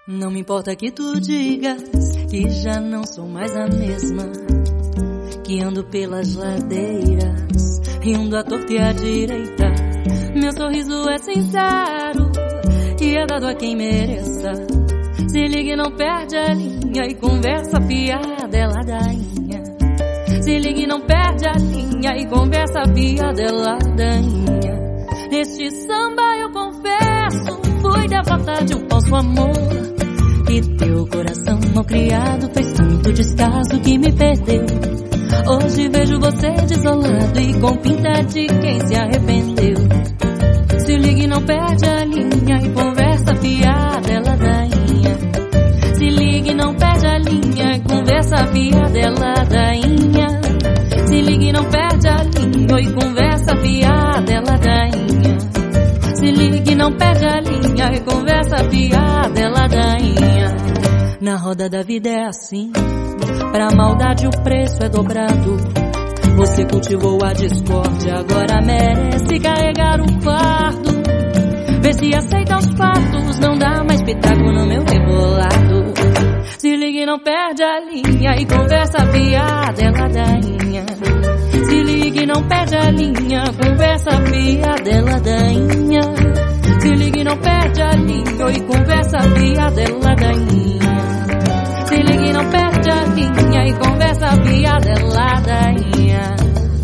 Não me importa que tu digas que já não sou mais a mesma, que ando pelas ladeiras, rindo à torta e à direita. Meu sorriso é sincero e é dado a quem mereça. Se liga e não perde a linha e conversa piada é ladainha. Se liga e não perde a linha e conversa piada é ladainha. Neste samba eu confesso, fui devota de um falso amor, e teu coração mal criado fez tanto descaso que me perdeu. Hoje vejo você desolado e com pinta de quem se arrependeu. Se liga e não perde a linha e conversa piada é ladainha. Se liga e não perde a linha e conversa piada é ladainha. Se liga e não perde a linha e conversa piada é ladainha. Se liga e não perde a linha e conversa piada é ladainha. Na roda da vida é assim, pra maldade o preço é dobrado. Você cultivou a discórdia, agora merece carregar o fardo. Vê se aceita os fatos, não dá mais pitaco no meu rebolado. Se liga e não perde a linha e conversa piada é ladainha. Se liga e não perde a linha, conversa piada é ladainha. Se liga e não perde a linha e conversa piada é ladainha. Se liga e não perde a linha e conversa piada é ladainha.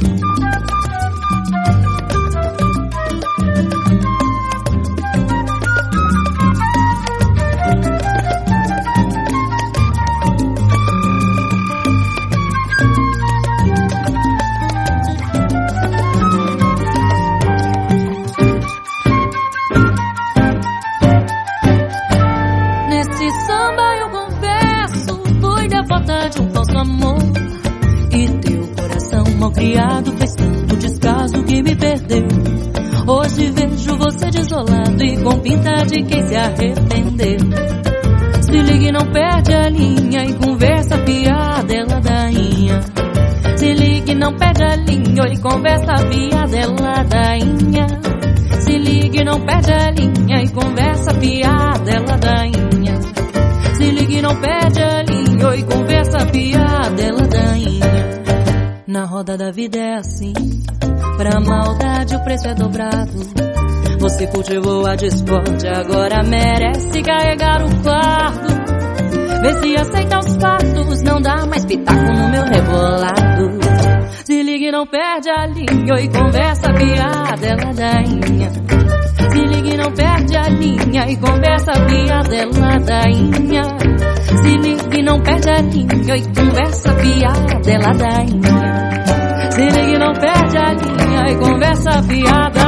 Nesse samba eu confesso, fui devota de um falso amor, e teu coração mal criado fez tanto descaso que me perdeu. Hoje vejo você desolado e com pinta de quem se arrependeu. Se liga e não perde a linha e conversa piada é ladainha. Se liga e não perde a linha e conversa piada é ladainha. Se liga e não perde a linha e conversa piada é ladainha. Se liga e não perde a linha e conversa piada é ladainha. Na roda da vida é assim, pra maldade o preço é dobrado. Você cultivou a discórdia, agora merece carregar o fardo. Vê se aceita os fatos, não dá mais pitaco no meu rebolado. Se liga e não perde a linha e conversa piada é ladainha. Se liga e não perde a linha e conversa piada é ladainha. Se liga e não perde a linha e conversa piada é ladainha. Se liga e não perde a linha e conversa piada